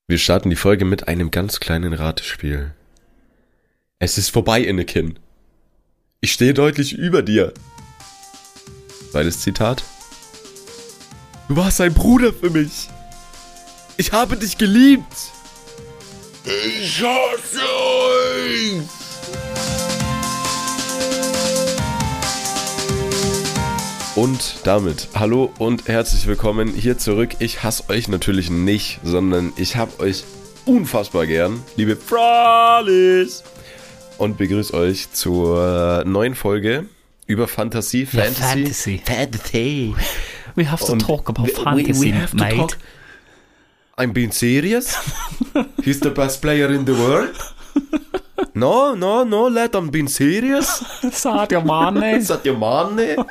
Wir starten die Folge mit einem ganz kleinen Ratespiel. Es ist vorbei, Anakin. Ich stehe deutlich über dir. Zweites Zitat. Du warst ein Bruder für mich. Ich habe dich geliebt. Ich hasse euch. Und damit hallo und herzlich willkommen hier zurück. Ich hasse euch natürlich nicht, sondern ich habe euch unfassbar gern, liebe Fraulis. Und begrüße euch zur neuen Folge über Fantasie, Fantasy. We have to talk about fantasy, we have to mate. talk. I'm being serious. He's the best player in the world. No, lad, I'm being serious. Sadio Mane. Sadio Mane.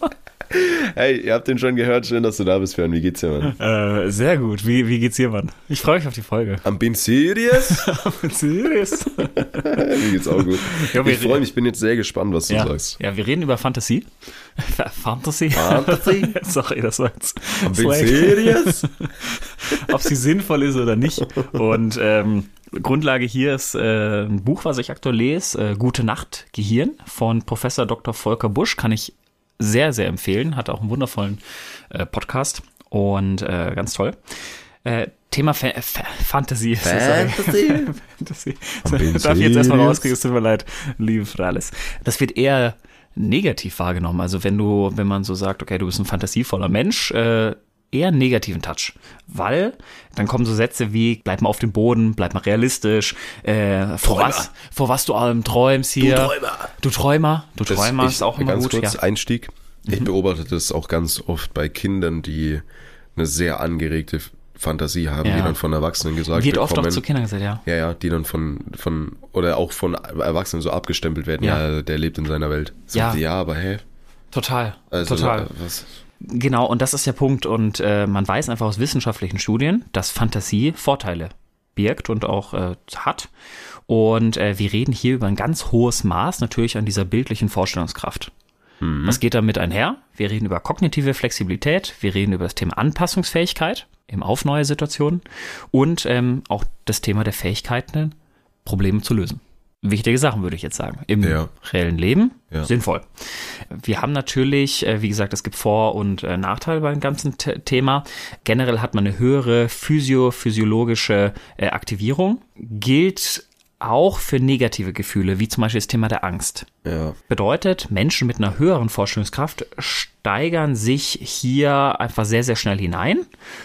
Hey, ihr habt den schon gehört. Schön, dass du da bist, Fern. Wie geht's dir, Mann? Sehr gut. Wie geht's dir, Mann? Ich freue mich auf die Folge. I'm being serious. Serious? Mir geht's auch gut. Ja, ich freue mich, ich bin jetzt sehr gespannt, was du sagst. Ja, wir reden über Fantasie. Fantasy? Sorry, das war jetzt I'm being serious. Ob sie sinnvoll ist oder nicht. Und Grundlage hier ist ein Buch, was ich aktuell lese, Gute Nacht, Gehirn von Professor Dr. Volker Busch. Kann ich sehr, sehr empfehlen. Hat auch einen wundervollen Podcast und ganz toll. Thema Fantasy. Fantasy. Darf ich jetzt erstmal rauskriegen, es tut mir leid, liebe Frales. Das wird eher negativ wahrgenommen. Also wenn man so sagt, okay, du bist ein fantasievoller Mensch, eher einen negativen Touch, weil dann kommen so Sätze wie, bleib mal auf dem Boden, bleib mal realistisch, vor was du allem träumst hier. Du Träumer ist auch immer ganz gut. Kurz, ja. Einstieg. Ich beobachte das auch ganz oft bei Kindern, die eine sehr angeregte Fantasie haben, die dann von Erwachsenen gesagt wird bekommen. Wird oft auch zu Kindern gesagt, ja. Ja, die dann von oder auch von Erwachsenen so abgestempelt werden, ja der lebt in seiner Welt. So, ja, aber hey. Total. Was? Genau, und das ist der Punkt. Und man weiß einfach aus wissenschaftlichen Studien, dass Fantasie Vorteile birgt und auch hat. Und wir reden hier über ein ganz hohes Maß natürlich an dieser bildlichen Vorstellungskraft. Was geht damit einher? Wir reden über kognitive Flexibilität, wir reden über das Thema Anpassungsfähigkeit auf neue Situationen und auch das Thema der Fähigkeiten, Probleme zu lösen. Wichtige Sachen, würde ich jetzt sagen. Im reellen Leben sinnvoll. Wir haben natürlich, wie gesagt, es gibt Vor- und Nachteile beim ganzen Thema. Generell hat man eine höhere physiologische Aktivierung. Gilt auch für negative Gefühle, wie zum Beispiel das Thema der Angst. Ja. Bedeutet, Menschen mit einer höheren Vorstellungskraft steigern sich hier einfach sehr, sehr schnell hinein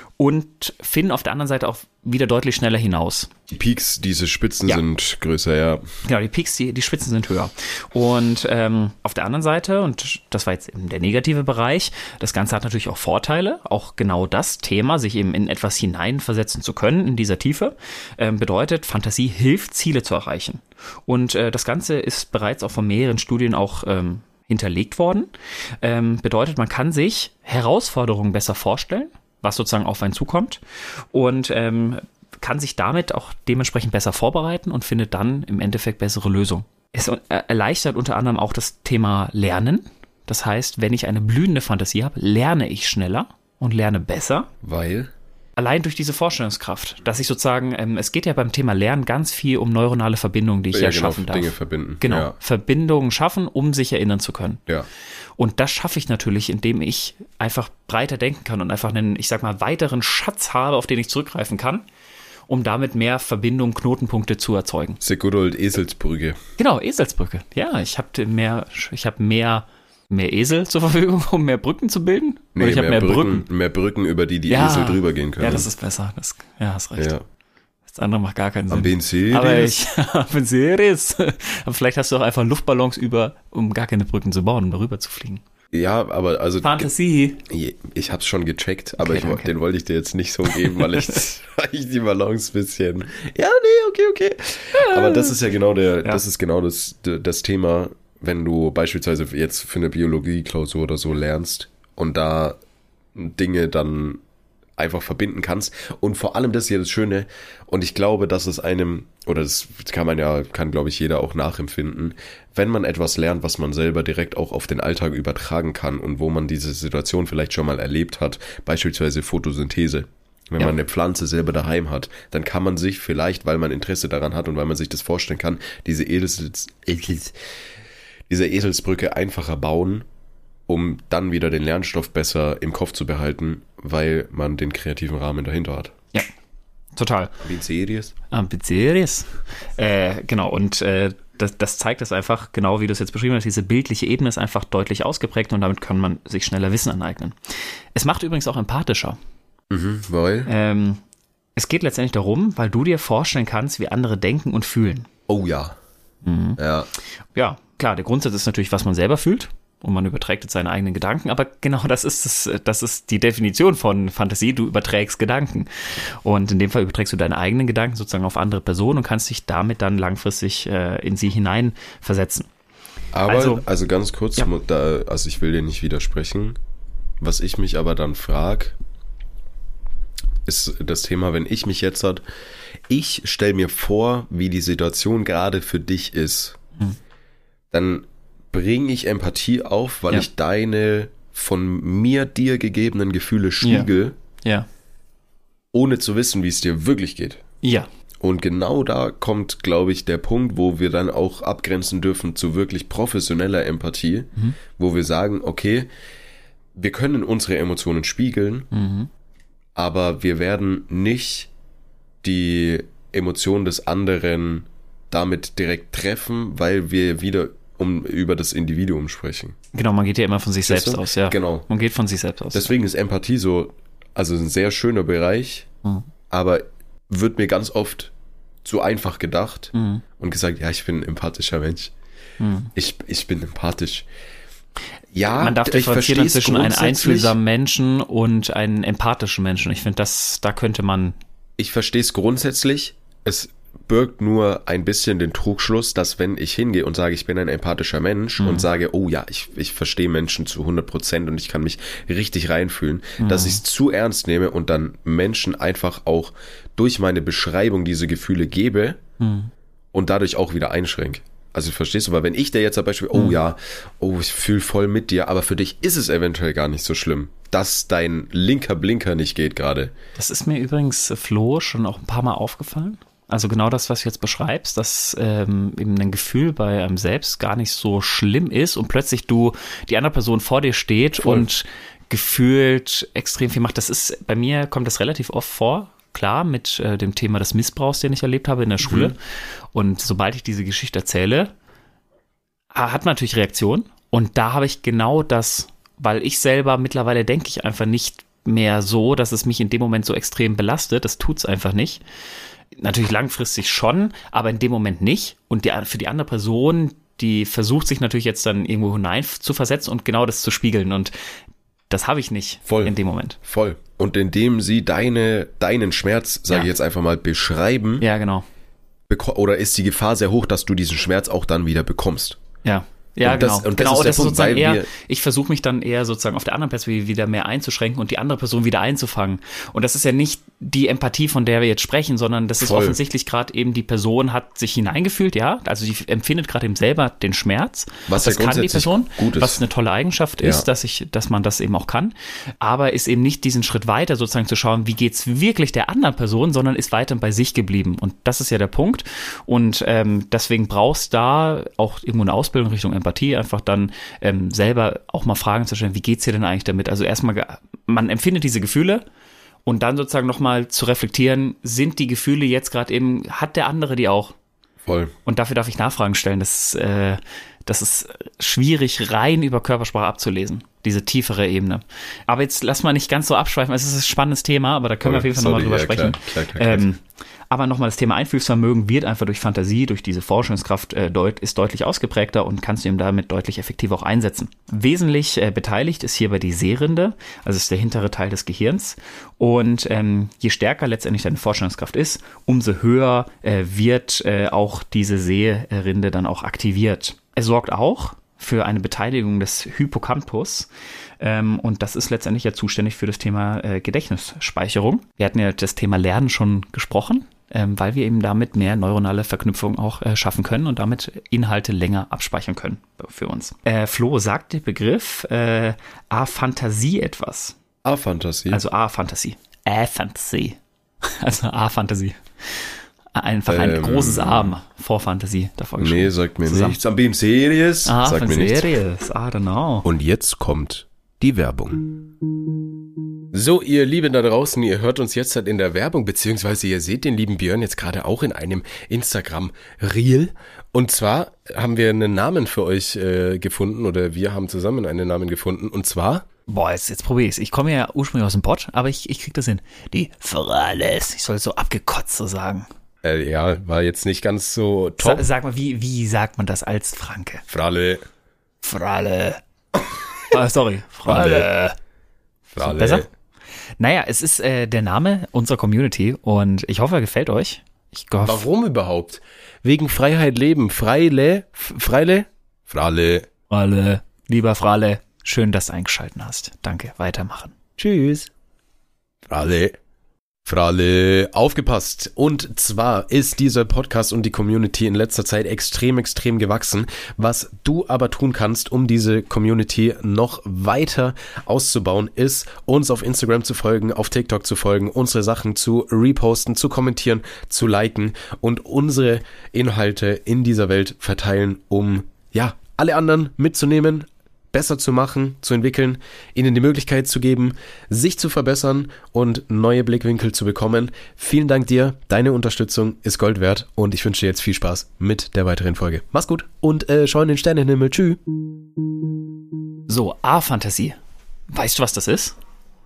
und finden auf der anderen Seite auch wieder deutlich schneller hinaus. Die Peaks, diese Spitzen sind größer, ja. Genau, die Peaks, die Spitzen sind höher. Und auf der anderen Seite, und das war jetzt eben der negative Bereich, das Ganze hat natürlich auch Vorteile, auch genau das Thema, sich eben in etwas hineinversetzen zu können, in dieser Tiefe, bedeutet, Fantasie hilft, Ziele zu erreichen. Und das Ganze ist bereits auch von mehreren Studien auch hinterlegt worden. Bedeutet, man kann sich Herausforderungen besser vorstellen, was sozusagen auf einen zukommt und kann sich damit auch dementsprechend besser vorbereiten und findet dann im Endeffekt bessere Lösungen. Es erleichtert unter anderem auch das Thema Lernen. Das heißt, wenn ich eine blühende Fantasie habe, lerne ich schneller und lerne besser. Weil? Allein durch diese Vorstellungskraft, dass ich sozusagen, es geht ja beim Thema Lernen ganz viel um neuronale Verbindungen, die ich schaffen darf. Dinge verbinden. Genau, Verbindungen schaffen, um sich erinnern zu können. Ja. Und das schaffe ich natürlich, indem ich einfach breiter denken kann und einfach einen, ich sag mal, weiteren Schatz habe, auf den ich zurückgreifen kann, um damit mehr Verbindungen, Knotenpunkte zu erzeugen. The good old Eselsbrücke. Genau, Eselsbrücke. Ja, ich habe mehr Esel zur Verfügung, um mehr Brücken zu bilden. Nee, ich habe mehr Brücken. Mehr Brücken, über die Esel drüber gehen können. Ja, das ist besser. Hast recht. Ja. Das andere macht gar keinen Sinn. Aber ich bin serious. Aber vielleicht hast du auch einfach Luftballons um gar keine Brücken zu bauen, um darüber zu fliegen. Ja, aber also... Fantasie. Ich hab's schon gecheckt, aber okay, den wollte ich dir jetzt nicht so geben, weil ich die Balance ein bisschen... Ja, nee, okay. Aber das ist ja genau das ist genau das Thema, wenn du beispielsweise jetzt für eine Biologie-Klausur oder so lernst und da Dinge dann einfach verbinden kannst. Und vor allem das ist ja das Schöne. Und ich glaube, dass es einem, oder das kann glaube ich jeder auch nachempfinden, wenn man etwas lernt, was man selber direkt auch auf den Alltag übertragen kann und wo man diese Situation vielleicht schon mal erlebt hat, beispielsweise Photosynthese. Wenn man eine Pflanze selber daheim hat, dann kann man sich vielleicht, weil man Interesse daran hat und weil man sich das vorstellen kann, diese Eselsbrücke einfacher bauen, um dann wieder den Lernstoff besser im Kopf zu behalten, weil man den kreativen Rahmen dahinter hat. Ja, total. Ambitioniert. Genau, und das zeigt es einfach, genau wie du es jetzt beschrieben hast, diese bildliche Ebene ist einfach deutlich ausgeprägt und damit kann man sich schneller Wissen aneignen. Es macht übrigens auch empathischer. Weil? Es geht letztendlich darum, weil du dir vorstellen kannst, wie andere denken und fühlen. Oh ja. Ja. Ja, klar, der Grundsatz ist natürlich, was man selber fühlt und man überträgt jetzt seine eigenen Gedanken, aber genau das ist die Definition von Fantasie, du überträgst Gedanken und in dem Fall überträgst du deine eigenen Gedanken sozusagen auf andere Personen und kannst dich damit dann langfristig in sie hineinversetzen. Aber, also ganz kurz, also ich will dir nicht widersprechen, was ich mich aber dann frage, ist das Thema, wenn ich mich jetzt ich stelle mir vor, wie die Situation gerade für dich ist, dann bringe ich Empathie auf, weil ich deine von mir dir gegebenen Gefühle spiegel, ohne zu wissen, wie es dir wirklich geht. Ja. Und genau da kommt, glaube ich, der Punkt, wo wir dann auch abgrenzen dürfen zu wirklich professioneller Empathie, wo wir sagen, okay, wir können unsere Emotionen spiegeln, aber wir werden nicht die Emotionen des anderen damit direkt treffen, weil wir wieder über das Individuum sprechen. Genau, man geht ja immer von sich selbst aus, ja. Genau. Man geht von sich selbst aus. Deswegen ist Empathie also ein sehr schöner Bereich, aber wird mir ganz oft zu einfach gedacht und gesagt, ja, ich bin ein empathischer Mensch. Ich bin empathisch. Ja, man darf differenzieren zwischen einem einfühlsamen Menschen und einem empathischen Menschen. Ich finde, da könnte man... Ich verstehe es grundsätzlich. Es birgt nur ein bisschen den Trugschluss, dass wenn ich hingehe und sage, ich bin ein empathischer Mensch und sage, oh ja, ich verstehe Menschen zu 100% und ich kann mich richtig reinfühlen, dass ich es zu ernst nehme und dann Menschen einfach auch durch meine Beschreibung diese Gefühle gebe und dadurch auch wieder einschränke. Also verstehst du, weil wenn ich dir jetzt zum Beispiel, ich fühle voll mit dir, aber für dich ist es eventuell gar nicht so schlimm, dass dein linker Blinker nicht geht gerade. Das ist mir übrigens, Flo, schon auch ein paar Mal aufgefallen. Also genau das, was du jetzt beschreibst, dass eben ein Gefühl bei einem selbst gar nicht so schlimm ist und plötzlich die andere Person vor dir steht und gefühlt extrem viel macht. Bei mir kommt das relativ oft vor. Klar, mit dem Thema des Missbrauchs, den ich erlebt habe in der Schule. Und sobald ich diese Geschichte erzähle, hat man natürlich Reaktion. Und da habe ich genau das, weil ich selber mittlerweile denke ich einfach nicht mehr so, dass es mich in dem Moment so extrem belastet. Das tut's einfach nicht. Natürlich langfristig schon, aber in dem Moment nicht. Und für die andere Person, die versucht sich natürlich jetzt dann irgendwo hinein zu versetzen und genau das zu spiegeln. Und das habe ich nicht in dem Moment. Voll. Und indem sie deinen Schmerz, sage ich jetzt einfach mal, beschreiben. Ja, genau. Oder ist die Gefahr sehr hoch, dass du diesen Schmerz auch dann wieder bekommst? Ja. Ja, und das, genau. Und das ist der Punkt, sozusagen eher, ich versuche mich dann eher sozusagen auf der anderen Perspektive wieder mehr einzuschränken und die andere Person wieder einzufangen. Und das ist ja nicht die Empathie, von der wir jetzt sprechen, sondern das ist offensichtlich gerade eben, die Person hat sich hineingefühlt, ja, also die empfindet gerade eben selber den Schmerz. Was das ja kann die Person, gut ist. Was eine tolle Eigenschaft ist, dass man das eben auch kann, aber ist eben nicht diesen Schritt weiter sozusagen zu schauen, wie geht's wirklich der anderen Person, sondern ist weiter bei sich geblieben. Und das ist ja der Punkt. Und deswegen brauchst da auch irgendwo eine Ausbildung Richtung Empathie, einfach dann selber auch mal Fragen zu stellen, wie geht's dir denn eigentlich damit? Also erstmal, man empfindet diese Gefühle und dann sozusagen nochmal zu reflektieren, sind die Gefühle jetzt gerade eben, hat der andere die auch? Voll. Und dafür darf ich Nachfragen stellen. Das ist schwierig, rein über Körpersprache abzulesen, diese tiefere Ebene. Aber jetzt lass mal nicht ganz so abschweifen, es ist ein spannendes Thema, aber da können wir auf jeden Fall nochmal drüber sprechen. Klar. Aber nochmal, das Thema Einfühlsvermögen wird einfach durch Fantasie, durch diese Vorstellungskraft ist deutlich ausgeprägter und kannst du eben damit deutlich effektiver auch einsetzen. Wesentlich beteiligt ist hierbei die Sehrinde, also ist der hintere Teil des Gehirns. Und je stärker letztendlich deine Vorstellungskraft ist, umso höher wird auch diese Sehrinde dann auch aktiviert. Es sorgt auch für eine Beteiligung des Hippocampus. Und das ist letztendlich ja zuständig für das Thema Gedächtnisspeicherung. Wir hatten ja das Thema Lernen schon gesprochen, weil wir eben damit mehr neuronale Verknüpfungen auch schaffen können und damit Inhalte länger abspeichern können für uns. Flo, sagt der Begriff Aphantasie etwas? Aphantasie? Also Aphantasie. A-Fantasy. Also A-Fantasy. Einfach ein großes A vor Fantasy davor geschrieben. Nee, sagt mir nichts. Am Beam Series. Sagt mir nichts. Series. I don't know. Und jetzt kommt die Werbung. So, ihr Lieben da draußen, ihr hört uns jetzt halt in der Werbung, beziehungsweise ihr seht den lieben Björn jetzt gerade auch in einem Instagram-Reel. Und zwar haben wir einen Namen für euch gefunden, oder wir haben zusammen einen Namen gefunden, und zwar... Boah, jetzt probier ich's. Ich komme ja ursprünglich aus dem Pott, aber ich krieg das hin. Die Frales. Ich soll so abgekotzt so sagen. Ja, war jetzt nicht ganz so top. Sag mal, wie sagt man das als Franke? Frale. Sorry. Frale. Besser? Naja, es ist der Name unserer Community und ich hoffe, er gefällt euch. Warum überhaupt? Wegen Freiheit leben. Frale. Lieber Frale, schön, dass du eingeschalten hast. Danke, weitermachen. Tschüss. Frale, aufgepasst. Und zwar ist dieser Podcast und die Community in letzter Zeit extrem gewachsen. Was du aber tun kannst, um diese Community noch weiter auszubauen, ist, uns auf Instagram zu folgen, auf TikTok zu folgen, unsere Sachen zu reposten, zu kommentieren, zu liken und unsere Inhalte in dieser Welt verteilen, um, ja, alle anderen mitzunehmen, besser zu machen, zu entwickeln, ihnen die Möglichkeit zu geben, sich zu verbessern und neue Blickwinkel zu bekommen. Vielen Dank dir, deine Unterstützung ist Gold wert und ich wünsche dir jetzt viel Spaß mit der weiteren Folge. Mach's gut und schau in den Sternenhimmel. Tschüss. So, A-Fantasie. Weißt du, was das ist?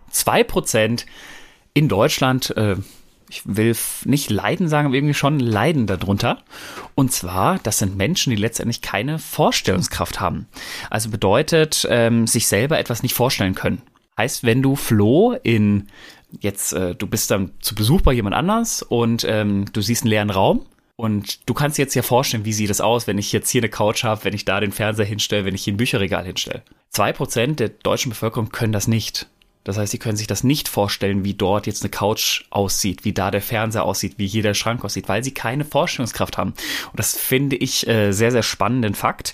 2% in Deutschland, ich will nicht leiden sagen, aber irgendwie schon leiden darunter. Und zwar, das sind Menschen, die letztendlich keine Vorstellungskraft haben. Also bedeutet, sich selber etwas nicht vorstellen können. Heißt, wenn du Flo du bist dann zu Besuch bei jemand anders und du siehst einen leeren Raum und du kannst jetzt ja vorstellen, wie sieht es aus, wenn ich jetzt hier eine Couch habe, wenn ich da den Fernseher hinstelle, wenn ich hier ein Bücherregal hinstelle. 2% der deutschen Bevölkerung können das nicht. Das heißt, sie können sich das nicht vorstellen, wie dort jetzt eine Couch aussieht, wie da der Fernseher aussieht, wie hier der Schrank aussieht, weil sie keine Vorstellungskraft haben. Und das finde ich sehr, sehr spannenden Fakt.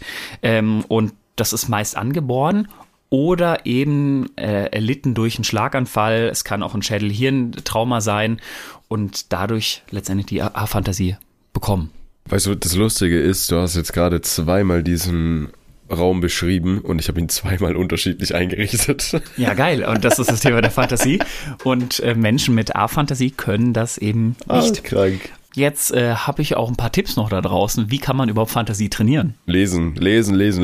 Und das ist meist angeboren oder eben erlitten durch einen Schlaganfall. Es kann auch ein Schädel-Hirn-Trauma sein und dadurch letztendlich die A-Fantasie bekommen. Weißt du, das Lustige ist, du hast jetzt gerade zweimal diesen Raum beschrieben und ich habe ihn zweimal unterschiedlich eingerichtet. Ja, geil. Und das ist das Thema der Fantasie. Und Menschen mit A-Fantasie können das eben nicht. Krank. Jetzt habe ich auch ein paar Tipps noch da draußen. Wie kann man überhaupt Fantasie trainieren? Lesen. Ja,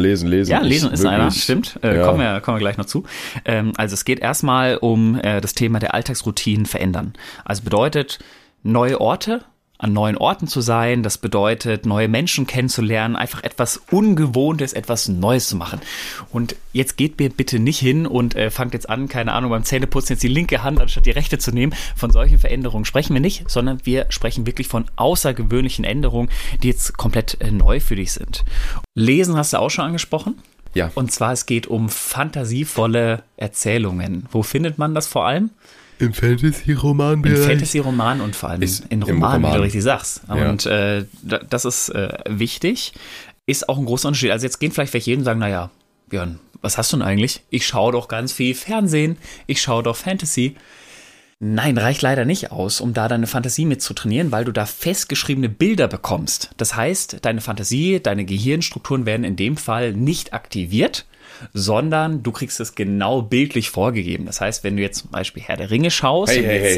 lesen ist einer, stimmt. Ja. Kommen wir gleich noch zu. Also es geht erstmal um das Thema der Alltagsroutinen verändern. Also bedeutet neue Orte, an neuen Orten zu sein, das bedeutet, neue Menschen kennenzulernen, einfach etwas Ungewohntes, etwas Neues zu machen. Und jetzt geht mir bitte nicht hin und fangt jetzt an, keine Ahnung, beim Zähneputzen jetzt die linke Hand anstatt die rechte zu nehmen. Von solchen Veränderungen sprechen wir nicht, sondern wir sprechen wirklich von außergewöhnlichen Änderungen, die jetzt komplett neu für dich sind. Lesen hast du auch schon angesprochen. Ja. Und zwar, es geht um fantasievolle Erzählungen. Wo findet man das vor allem? Im Fantasy-Roman-Bereich. Im Fantasy-Roman und vor allem in Romanen, wie du richtig sagst. Ja. Und das ist wichtig. Ist auch ein großer Unterschied. Also jetzt gehen vielleicht welche jeden und sagen, naja, Björn, was hast du denn eigentlich? Ich schaue doch ganz viel Fernsehen. Ich schaue doch Fantasy. Nein, reicht leider nicht aus, um da deine Fantasie mit zu trainieren, weil du da festgeschriebene Bilder bekommst. Das heißt, deine Fantasie, deine Gehirnstrukturen werden in dem Fall nicht aktiviert, sondern du kriegst es genau bildlich vorgegeben. Das heißt, wenn du jetzt zum Beispiel Herr der Ringe schaust,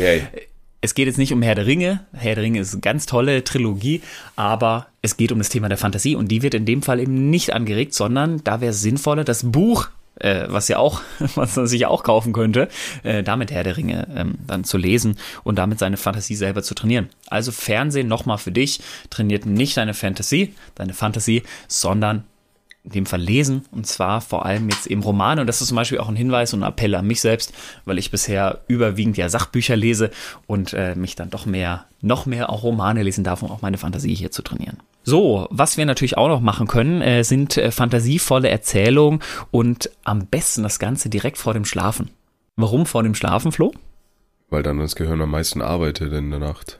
es geht jetzt nicht um Herr der Ringe. Herr der Ringe ist eine ganz tolle Trilogie, aber es geht um das Thema der Fantasie und die wird in dem Fall eben nicht angeregt, sondern da wäre es sinnvoller, das Buch, was man sich auch kaufen könnte, damit Herr der Ringe dann zu lesen und damit seine Fantasie selber zu trainieren. Also Fernsehen nochmal für dich, trainiert nicht deine Fantasie, sondern in dem Fall lesen, und zwar vor allem jetzt eben Romane, und das ist zum Beispiel auch ein Hinweis und ein Appell an mich selbst, weil ich bisher überwiegend ja Sachbücher lese und mich dann doch noch mehr auch Romane lesen darf, um auch meine Fantasie hier zu trainieren. So, was wir natürlich auch noch machen können, sind fantasievolle Erzählungen und am besten das Ganze direkt vor dem Schlafen. Warum vor dem Schlafen, Flo? Weil dann das Gehirn am meisten arbeitet in der Nacht.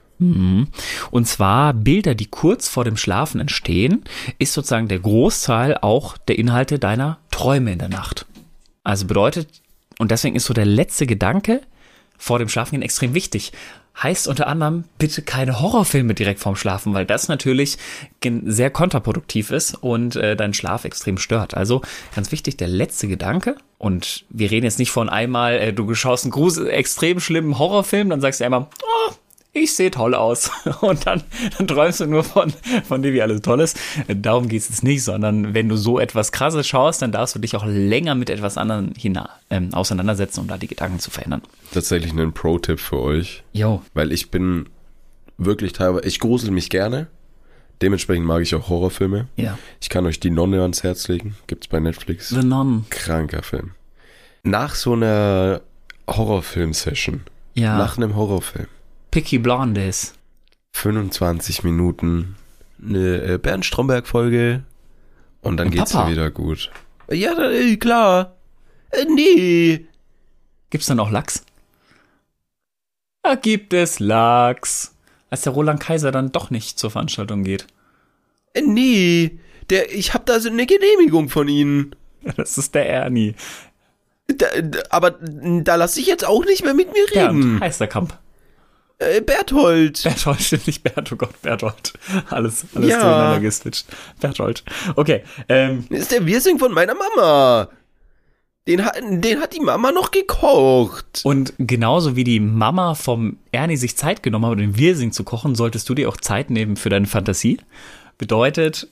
Und zwar Bilder, die kurz vor dem Schlafen entstehen, ist sozusagen der Großteil auch der Inhalte deiner Träume in der Nacht. Also bedeutet, und deswegen ist so der letzte Gedanke vor dem Schlafengehen extrem wichtig. Heißt unter anderem, bitte keine Horrorfilme direkt vorm Schlafen, weil das natürlich sehr kontraproduktiv ist und deinen Schlaf extrem stört. Also ganz wichtig, der letzte Gedanke, und wir reden jetzt nicht von einmal, du schaust einen extrem schlimmen Horrorfilm, dann sagst du einmal, oh, ich sehe toll aus. Und dann träumst du nur von dir, wie alles toll ist. Darum geht es jetzt nicht, sondern wenn du so etwas Krasses schaust, dann darfst du dich auch länger mit etwas anderem auseinandersetzen, um da die Gedanken zu verändern. Tatsächlich ein Pro-Tipp für euch. Jo. Weil ich bin wirklich teilweise, ich grusel mich gerne. Dementsprechend mag ich auch Horrorfilme. Ja. Ich kann euch Die Nonne ans Herz legen. Gibt's bei Netflix. The Nun. Kranker Film. Nach so einer Horrorfilm-Session. Ja. Nach einem Horrorfilm. Peaky Blinders. 25 Minuten, eine Bernd Stromberg-Folge und dann geht's mir wieder gut. Ja, klar. Nee. Gibt's dann auch Lachs? Da gibt es Lachs. Als der Roland Kaiser dann doch nicht zur Veranstaltung geht. Nee. Ich hab da so eine Genehmigung von Ihnen. Das ist der Ernie. Aber da lasse ich jetzt auch nicht mehr mit mir reden. Bernd Heisterkamp. Berthold. Berthold, stimmt nicht Bert, oh Gott, Berthold. Alles durcheinander geswitcht. Berthold. Okay. Das ist der Wirsing von meiner Mama. Den hat die Mama noch gekocht. Und genauso wie die Mama vom Ernie sich Zeit genommen hat, um den Wirsing zu kochen, solltest du dir auch Zeit nehmen für deine Fantasie. Bedeutet...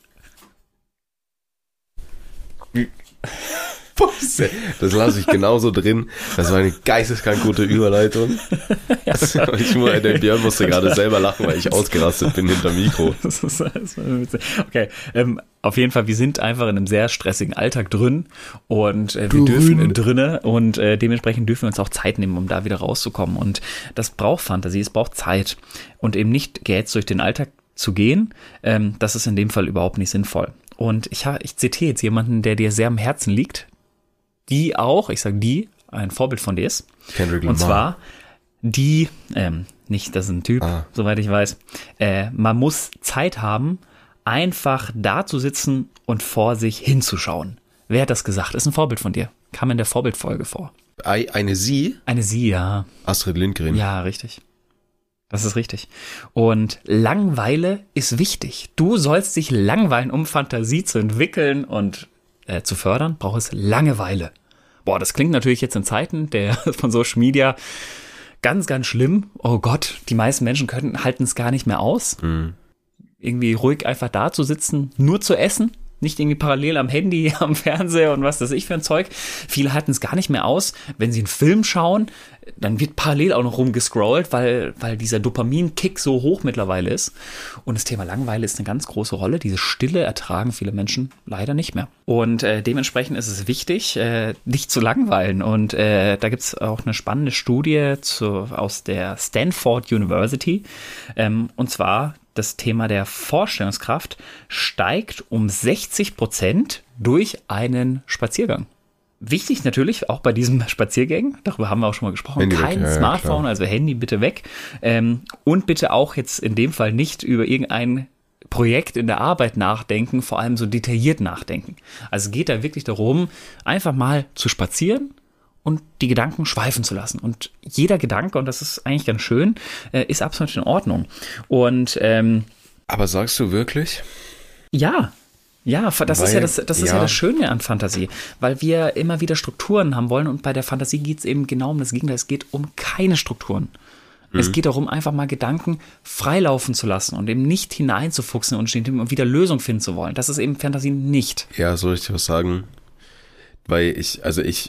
Das lasse ich genauso drin. Das war eine geisteskrank gute Überleitung. Der Björn musste gerade selber lachen, weil ich ausgerastet bin hinterm Mikro. Okay, auf jeden Fall, wir sind einfach in einem sehr stressigen Alltag drin und dementsprechend dürfen wir uns auch Zeit nehmen, um da wieder rauszukommen. Und das braucht Fantasie, es braucht Zeit und eben nicht gehetzt durch den Alltag zu gehen. Das ist in dem Fall überhaupt nicht sinnvoll. Und ich zitiere jetzt jemanden, der dir sehr am Herzen liegt, die auch, ich sage die, ein Vorbild von dir ist. Kendrick Lamar. Und zwar nicht, das ist ein Typ, soweit ich weiß. Man muss Zeit haben, einfach da zu sitzen und vor sich hinzuschauen. Wer hat das gesagt? Ist ein Vorbild von dir. Kam in der Vorbildfolge vor. Eine Sie? Eine Sie, ja. Astrid Lindgren. Ja, richtig. Das ist richtig. Und Langeweile ist wichtig. Du sollst dich langweilen, um Fantasie zu entwickeln und zu fördern, braucht es Langeweile. Boah, das klingt natürlich jetzt in Zeiten von Social Media ganz, ganz schlimm. Oh Gott, die meisten Menschen halten es gar nicht mehr aus. Mhm. Irgendwie ruhig einfach da zu sitzen, nur zu essen. Nicht irgendwie parallel am Handy, am Fernseher und was weiß ich für ein Zeug. Viele halten es gar nicht mehr aus. Wenn sie einen Film schauen, dann wird parallel auch noch rumgescrollt, weil dieser Dopamin-Kick so hoch mittlerweile ist. Und das Thema Langeweile ist eine ganz große Rolle. Diese Stille ertragen viele Menschen leider nicht mehr. Und dementsprechend ist es wichtig, nicht zu langweilen. Und da gibt es auch eine spannende Studie aus der Stanford University. Und zwar das Thema der Vorstellungskraft steigt um 60% durch einen Spaziergang. Wichtig natürlich auch bei diesen Spaziergängen, darüber haben wir auch schon mal gesprochen, Handy kein weg, Smartphone, also Handy bitte weg. Und bitte auch jetzt in dem Fall nicht über irgendein Projekt in der Arbeit nachdenken, vor allem so detailliert nachdenken. Also es geht da wirklich darum, einfach mal zu spazieren und die Gedanken schweifen zu lassen. Und jeder Gedanke, und das ist eigentlich ganz schön, ist absolut in Ordnung. Und aber sagst du wirklich? Ja, das ist ja das Schöne an Fantasie, weil wir immer wieder Strukturen haben wollen und bei der Fantasie geht es eben genau um das Gegenteil. Es geht um keine Strukturen. Es geht darum, einfach mal Gedanken freilaufen zu lassen und eben nicht hineinzufuchsen und wieder Lösungen finden zu wollen. Das ist eben Fantasie nicht. Ja, soll ich dir was sagen? Weil ich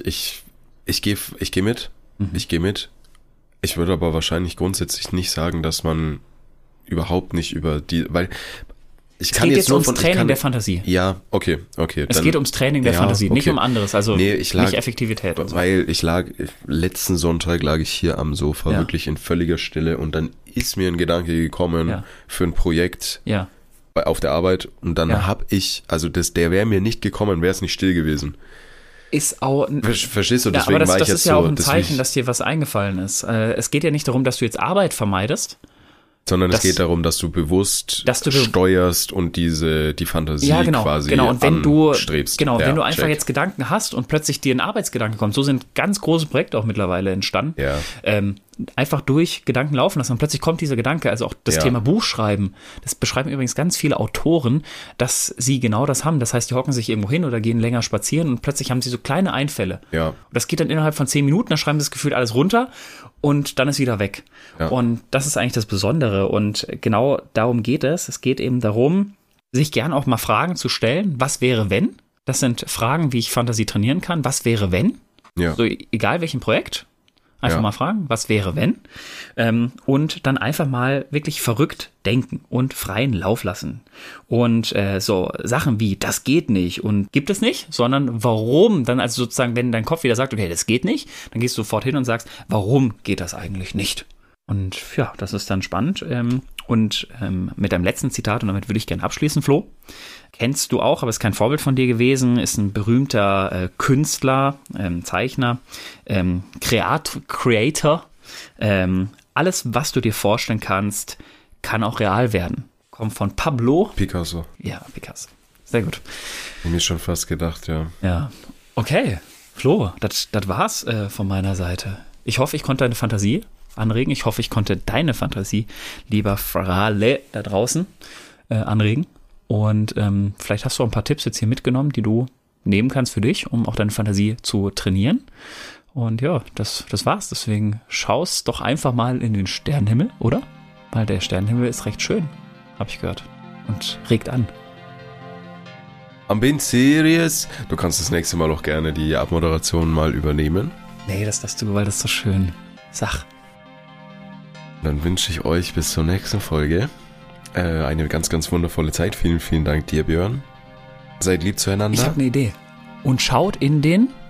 gehe mit. Ich gehe mit. Ich würde aber wahrscheinlich grundsätzlich nicht sagen, dass man überhaupt nicht weil es geht jetzt ums Training der Fantasie. Ja, okay. Es geht ums Training der Fantasie, nicht um anderes, also nicht Effektivität. Weil letzten Sonntag lag ich hier am Sofa, wirklich in völliger Stille und dann ist mir ein Gedanke gekommen für ein Projekt auf der Arbeit und dann der wäre mir nicht gekommen, wäre es nicht still gewesen. Ist auch... Verstehst du, deswegen aber war ich jetzt so... Das ist ja auch ein Zeichen, dass dir was eingefallen ist. Es geht ja nicht darum, dass du jetzt Arbeit vermeidest, sondern es geht darum, dass du bewusst steuerst und die Fantasie quasi und wenn anstrebst. Wenn du einfach jetzt Gedanken hast und plötzlich dir ein Arbeitsgedanke kommt, so sind ganz große Projekte auch mittlerweile entstanden. Ja. einfach durch Gedanken laufen lassen und plötzlich kommt dieser Gedanke, also auch das Thema Buchschreiben, das beschreiben übrigens ganz viele Autoren, dass sie genau das haben. Das heißt, die hocken sich irgendwo hin oder gehen länger spazieren und plötzlich haben sie so kleine Einfälle. Ja. Und das geht dann innerhalb von 10 Minuten, dann schreiben sie das Gefühl alles runter und dann ist wieder weg. Ja. Und das ist eigentlich das Besondere und genau darum geht es. Es geht eben darum, sich gern auch mal Fragen zu stellen, was wäre wenn? Das sind Fragen, wie ich Fantasie trainieren kann. Was wäre wenn? Ja. So, egal welchem Projekt, einfach mal fragen, was wäre wenn? Und dann einfach mal wirklich verrückt denken und freien Lauf lassen. Und so Sachen wie, das geht nicht und gibt es nicht, sondern warum? Dann also sozusagen, wenn dein Kopf wieder sagt, okay, das geht nicht, dann gehst du sofort hin und sagst, warum geht das eigentlich nicht? Und ja, das ist dann spannend. Und mit einem letzten Zitat, und damit würde ich gerne abschließen, Flo, kennst du auch, aber ist kein Vorbild von dir gewesen, ist ein berühmter Künstler, Zeichner, Creator. Alles, was du dir vorstellen kannst, kann auch real werden. Kommt von Pablo Picasso. Ja, Picasso. Sehr gut. Hab ich mir schon fast gedacht, ja. Ja, okay. Flo, das war's von meiner Seite. Ich hoffe, ich konnte deine Fantasie anregen. Ich hoffe, ich konnte deine Fantasie, lieber Frale da draußen, anregen. Und vielleicht hast du auch ein paar Tipps jetzt hier mitgenommen, die du nehmen kannst für dich, um auch deine Fantasie zu trainieren. Und ja, das war's. Deswegen schaust doch einfach mal in den Sternenhimmel, oder? Weil der Sternenhimmel ist recht schön, habe ich gehört. Und regt an. I'm being serious. Du kannst das nächste Mal auch gerne die Abmoderation mal übernehmen. Nee, das darfst du, weil das ist so schön. Sag. Dann wünsche ich euch bis zur nächsten Folge eine ganz, ganz wundervolle Zeit. Vielen, vielen Dank dir, Björn. Seid lieb zueinander. Ich habe eine Idee. Und schaut in den